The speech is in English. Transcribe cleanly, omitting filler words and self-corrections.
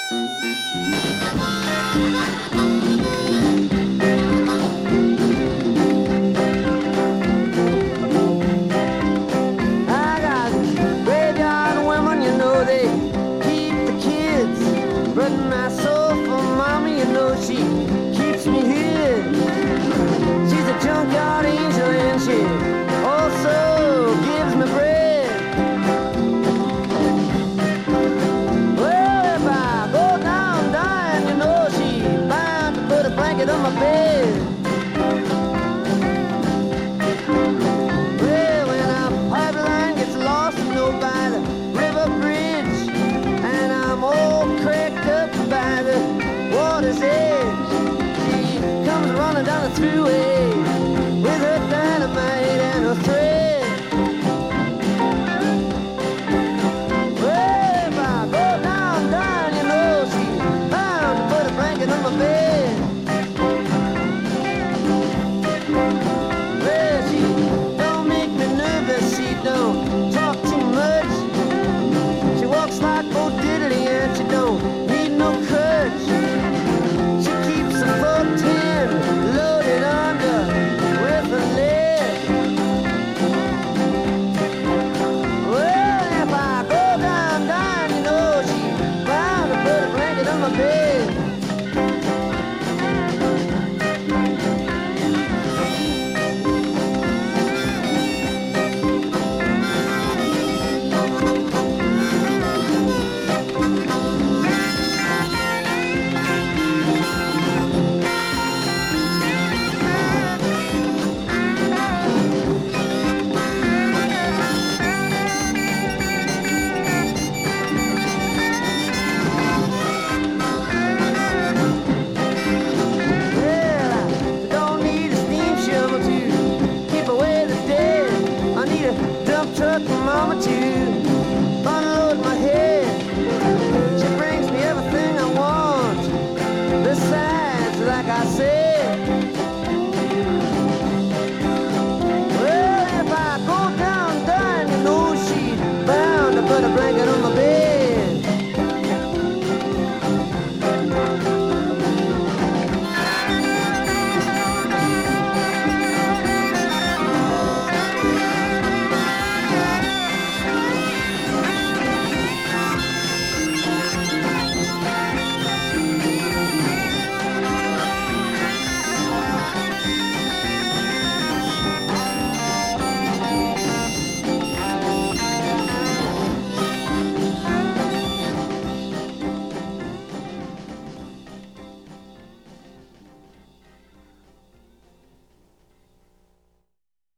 I got graveyard women, you know they keep the kids, but my soul for mommy, you know she keeps me here. She's a junkyard angel and she also gives me bread. Well, if I go down dying, you know she's bound to put a blanket on my bed. Well, when a pipeline gets lost, you know, by the river bridge, and I'm all cracked up by the water's edge, she comes running down the thruway with her dynamite and her thread. Well, if I go down, down, you know, she's bound to put a blanket on my bed. Well, she don't make me nervous, she don't talk too much. She walks like Bo Diddley and she don't need no crutch. She keeps a 410 loaded under with a lead. Well, if I go down, down, you know she's bound to put a blanket on my bed. Well, I don't need a steam shovel to keep away the dead. I need a dump truck for mama to unload my head. She brings me everything I want, besides, like I said. Well, if I go down, down, you know she's bound to put a